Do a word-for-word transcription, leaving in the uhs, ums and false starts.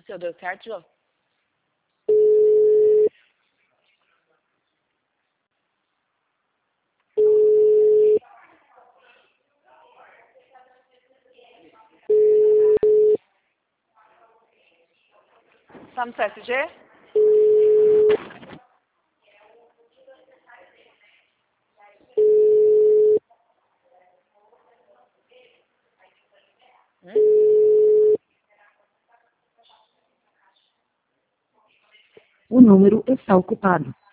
O seu deu certo, Jô? Vamos C S G? O número está ocupado.